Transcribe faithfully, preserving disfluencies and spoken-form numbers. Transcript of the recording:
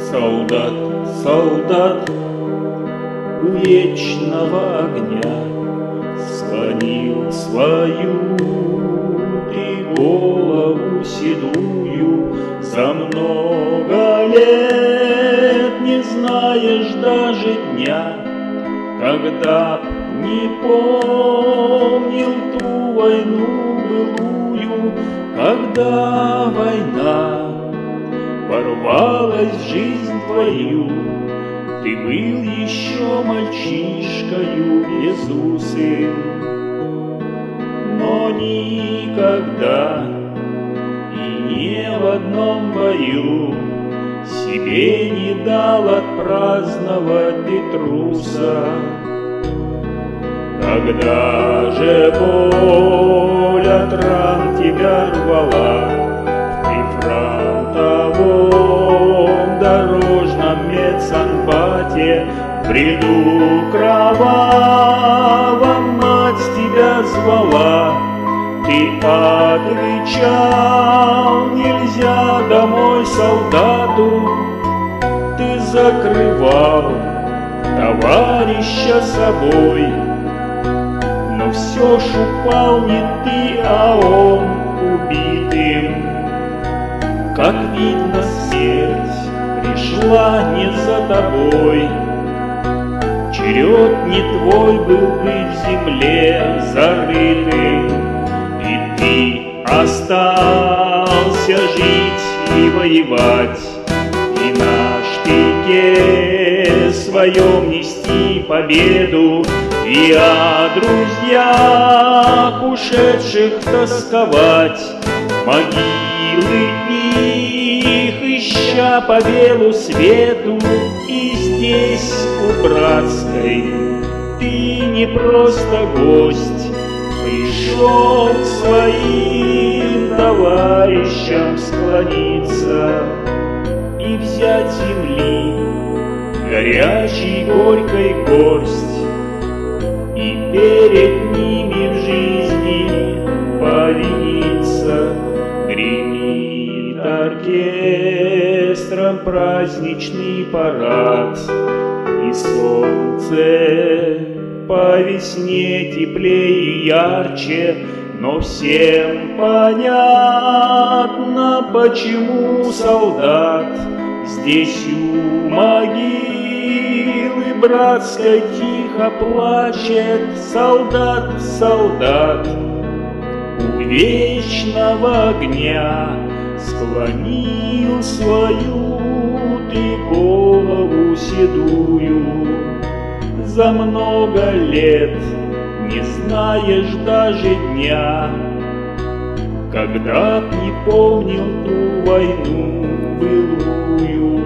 Солдат, солдат у вечного огня склонил свою ты голову седую. За много лет не знаешь даже дня, когда б не помнил ту войну былую, когда война ворвалась в жизнь твою. Ты был еще мальчишкою безусым, но никогда и не в одном бою себе не дал отпраздновать ты труса. Когда же боль от ран тебя рвала в прифронтовом дорожном медсанбате, в бреду кровавом мать тебя звала, ты отвечал: нельзя домой солдату. Ты закрывал товарища собой, но все ж упал не ты, а он убитым. Как видно, смерть пришла не за тобой, черед не твой был бы в земле зарытым, и ты остался жить и воевать, и на штыке своем нести победу, и о друзьях ушедших тосковать, могилы их ища по белу свету. И здесь, у Братской, ты не просто гость, пришел к своим товарищам склониться и взять земли горячей горькой горсть, и перед ними в жизни повиниться. Гремит оркестром праздничный парад, и солнце по весне теплее и ярче, но всем понятно, почему солдат здесь у могилы Братской тихо плачет. Солдат, солдат у вечного огня склонил свою ты голову седую. За много лет не знаешь даже дня, когда б не помнил ту войну былую.